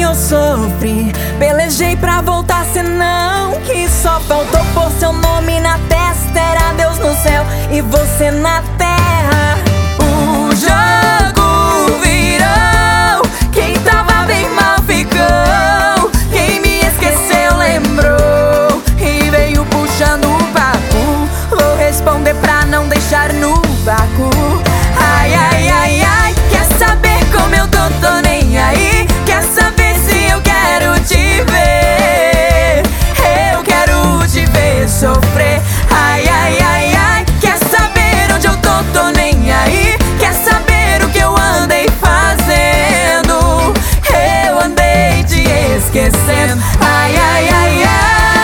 eu sofri. Pelejei pra voltar, cê não quis. Só faltou pôr seu nome na testa. Era Deus no céu e você na terra. O jogo virou. Quem tava bem mal ficou. Quem me esqueceu lembrou e veio puxando o papo. Vou responder pra não deixar no vácuo. Ai, ai, ai, ai. Quer saber como eu tô nem aí. Quer saber se eu quero te ver. Eu quero te ver sofrer. Ai, ai, ai, ai. Quer saber onde eu tô nem aí. Quer saber o que eu andei fazendo. Eu andei te esquecendo. Ai, ai, ai, ai.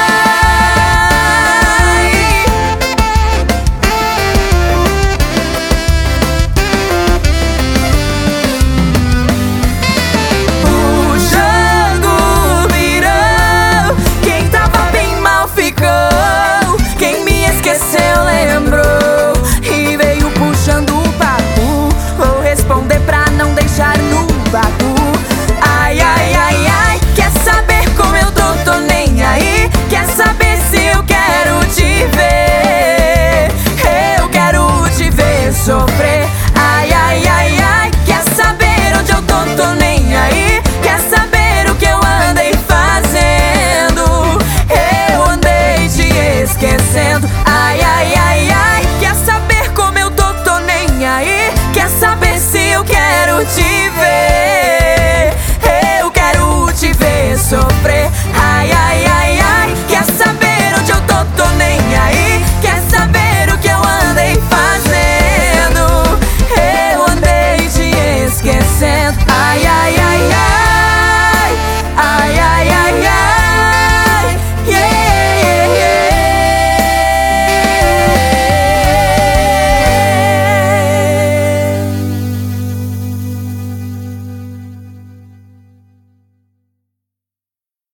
Ai, ai, ai, ai. Quer saber como eu tô nem aí. Quer saber se eu quero te ver. Eu quero te ver sofrer. Ai, ai, ai, ai. Quer saber onde eu tô nem aí. Quer saber o que eu andei fazendo. Eu andei te esquecendo. Ai, ai, ai, ai. Quer saber como eu tô nem aí. Quer saber se eu quero te ver. Eu quero te ver sofrer.